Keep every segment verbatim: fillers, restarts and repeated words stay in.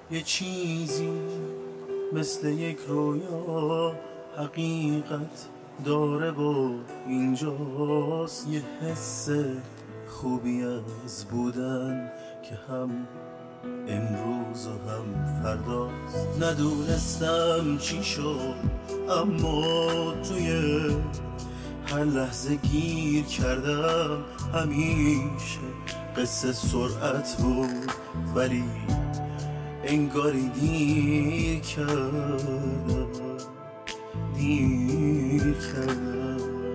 یه چیزی مثل یک رویا حقیقت داره و اینجاست. یه حس خوبی از بودن که هم امروز و هم فرداست. ندونستم چی شد اما توی هر لحظه گیر کردم. همیشه قصه سرعت بود ولی انگاری دیر کردم دیر کردم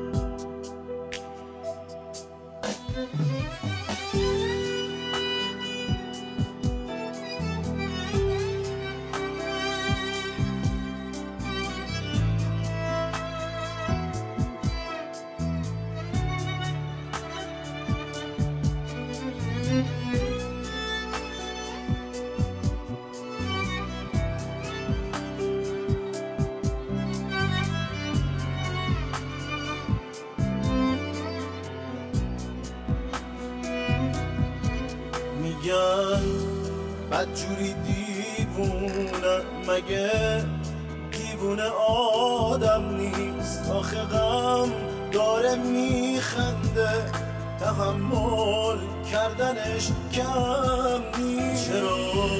میگن بدجوری دیوونه، مگه دیوونه آدم نیست؟ آخه غم داره میخنده، تحمل کردنش کم نیست. چرا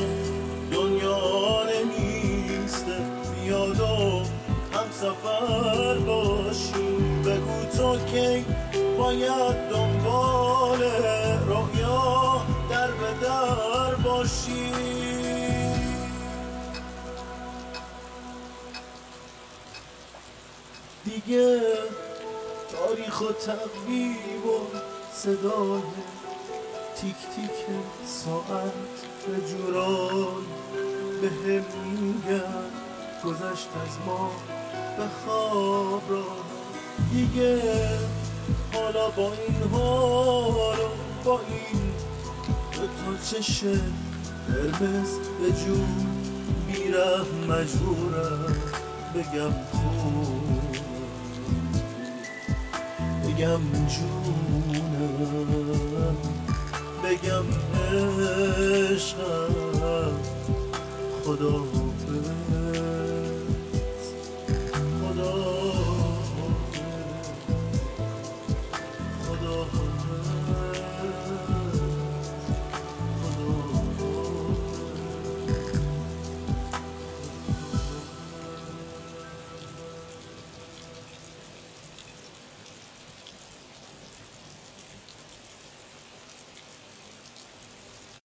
دنیا نمیسته بیاد و هم سفر باشیم؟ بگو تو کی باید دنبال رویا در به در باشی؟ دیگه تاریخ و تقویم و صدای تیک تیک ساعت به جوران به هم میگن گذشت از ما به خواب را. دیگه حالا با این حال و با این دو تا چشم قرمز به جون بیرم مجبورم بگم خوب، بگم جونم، بگم عشقم، خدا